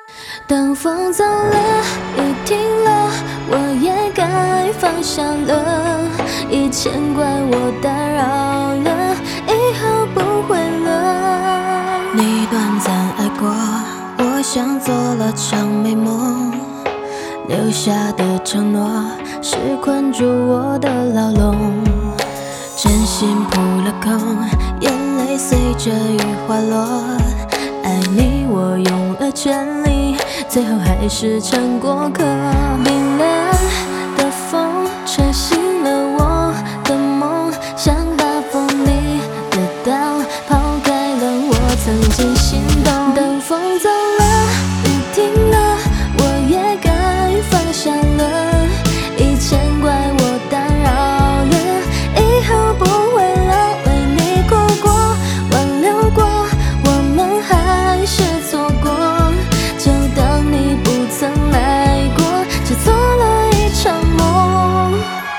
当风走了，雨停了，我也该放下了。以前怪我打扰了，以后不会了。 你短暂爱过，我像做了场美梦，留下的承诺是困住我的牢笼。真心扑了空，眼泪随着雨滑落。爱你我用了全力，最后还是成过客。冰冷的风吹醒了我的梦，像把锋利的刀抛开了我曾经心动。当风走了，雨停了，我也该放下了。以前怪我打扰了，以后不会了。为你哭过，挽留过，我们还是错过，就当你不曾来过，只做了一场梦。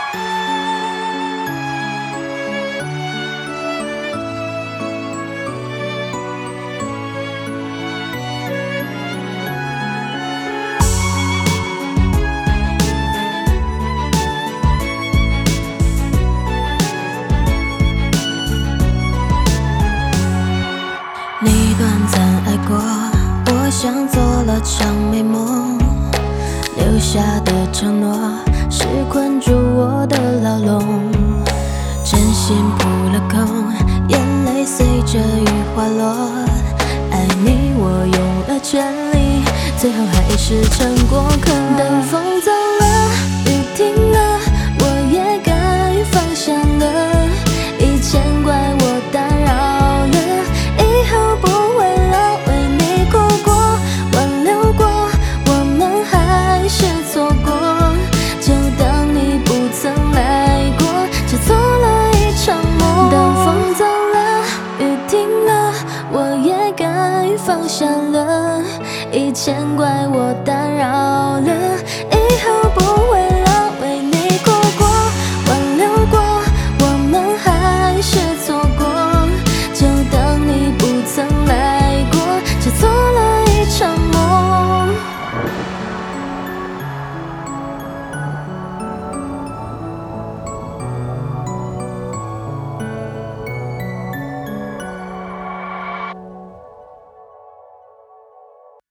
你短暂爱过，我像做了场美梦，留下的承诺是困住我的牢笼。真心扑了空，眼泪随着雨滑落。爱你我用了全力，最后还是成过客。当风走了，雨停了，我也该放下了。以前怪我打扰了，以后不会了。为你哭过，挽留过，我们还是错过，就当你不曾来过，只做了一场梦。当风走了，雨停了，我也该放下了。以前怪我打扰了，